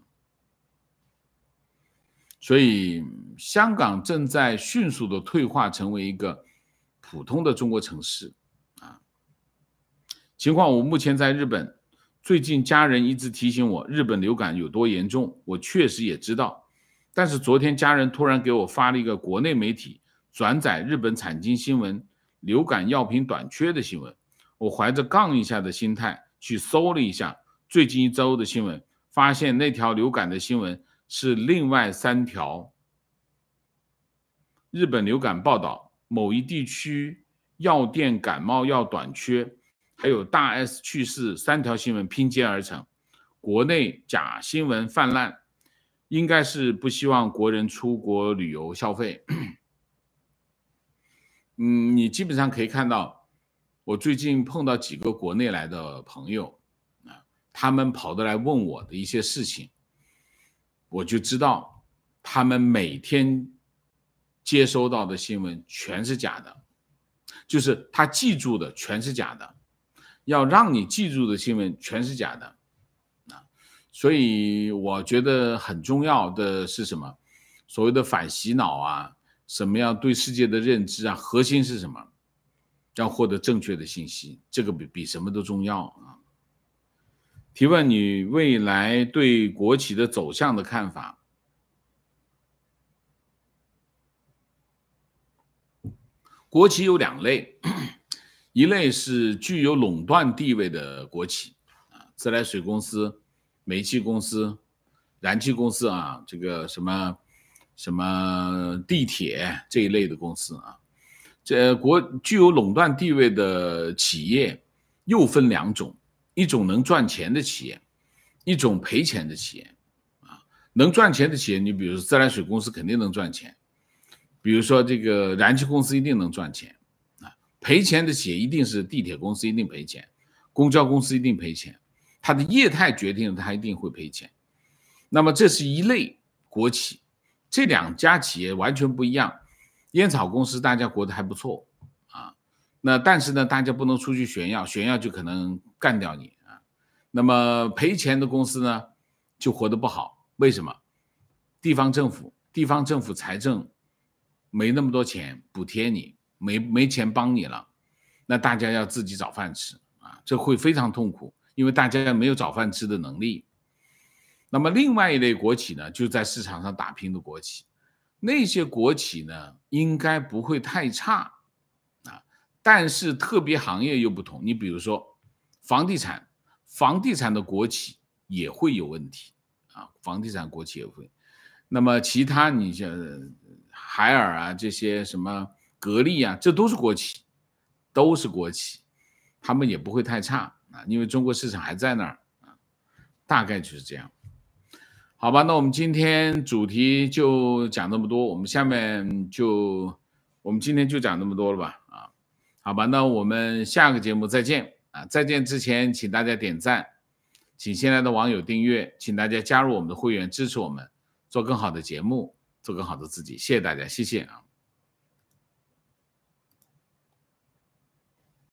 所以香港正在迅速的退化成为一个普通的中国城市啊。情况我目前在日本，最近家人一直提醒我日本流感有多严重，我确实也知道，但是昨天家人突然给我发了一个国内媒体转载日本产经新闻流感药品短缺的新闻，我怀着杠一下的心态去搜了一下最近一周的新闻，发现那条流感的新闻是另外三条日本流感报道，某一地区药店感冒药短缺，还有大 S 去世三条新闻拼接而成，国内假新闻泛滥，应该是不希望国人出国旅游消费。嗯，你基本上可以看到，我最近碰到几个国内来的朋友啊，他们跑得来问我的一些事情，我就知道他们每天接收到的新闻全是假的，就是他记住的全是假的，要让你记住的新闻全是假的啊。所以我觉得很重要的是什么？所谓的反洗脑啊，什么样对世界的认知啊，核心是什么？要获得正确的信息，这个比比什么都重要啊。提问你未来对国企的走向的看法。国企有两类，一类是具有垄断地位的国企啊，自来水公司、煤气公司、燃气公司啊，这个什么什么地铁这一类的公司啊，这国具有垄断地位的企业又分两种，一种能赚钱的企业，一种赔钱的企业啊。能赚钱的企业，你比如说自来水公司肯定能赚钱，比如说这个燃气公司一定能赚钱啊。赔钱的企业一定是地铁公司一定赔钱，公交公司一定赔钱，它的业态决定了它一定会赔钱。那么这是一类国企，这两家企业完全不一样。烟草公司大家活得还不错啊，那但是呢，大家不能出去炫耀，炫耀就可能干掉你啊。那么赔钱的公司呢，就活得不好，为什么？地方政府，地方政府财政没那么多钱补贴你，没没钱帮你了，那大家要自己找饭吃啊，这会非常痛苦，因为大家没有找饭吃的能力。那么另外一类国企呢，就在市场上打拼的国企，那些国企呢，应该不会太差啊，但是特别行业又不同。你比如说房地产，房地产的国企也会有问题啊，房地产国企也会。那么其他你像海尔啊，这些什么格力啊，这都是国企，都是国企，他们也不会太差啊，因为中国市场还在那儿啊，大概就是这样。好吧，那我们今天主题就讲那么多，我们下面就我们今天就讲那么多了吧啊，好吧，那我们下个节目再见啊！再见之前，请大家点赞，请新来的网友订阅，请大家加入我们的会员，支持我们做更好的节目，做更好的自己，谢谢大家，谢谢啊。